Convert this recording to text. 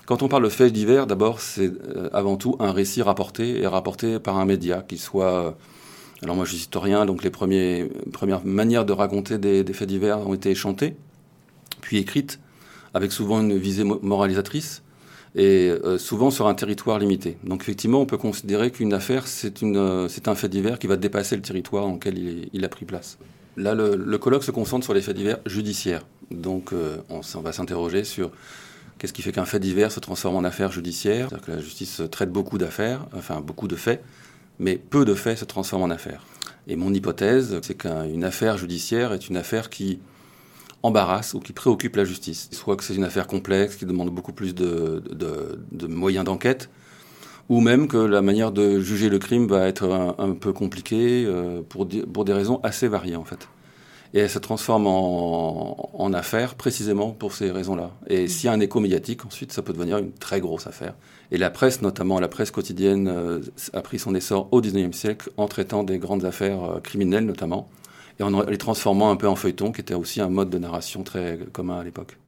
Quand on parle de faits divers, d'abord, c'est avant tout un récit rapporté et rapporté par un média qui soit... alors moi, je suis historien, donc les premières manières de raconter des faits divers ont été chantées, puis écrites, avec souvent une visée moralisatrice, et souvent sur un territoire limité. Donc effectivement, on peut considérer qu'une affaire, c'est un fait divers qui va dépasser le territoire dans lequel il a pris place. Là, le colloque se concentre sur les faits divers judiciaires. Donc on va s'interroger sur... Qu'est-ce qui fait qu'un fait divers se transforme en affaire judiciaire? C'est-à-dire que la justice traite beaucoup d'affaires, enfin beaucoup de faits, mais peu de faits se transforment en affaires. Et mon hypothèse, c'est qu'une affaire judiciaire est une affaire qui embarrasse ou qui préoccupe la justice. Soit que c'est une affaire complexe qui demande beaucoup plus de moyens d'enquête, ou même que la manière de juger le crime va être un peu compliquée pour des raisons assez variées en fait. Et elle se transforme en affaire précisément pour ces raisons-là. Et s'il y a un écho médiatique, ensuite, ça peut devenir une très grosse affaire. Et la presse, notamment la presse quotidienne, a pris son essor au XIXe siècle en traitant des grandes affaires criminelles notamment, et en les transformant un peu en feuilleton, qui était aussi un mode de narration très commun à l'époque.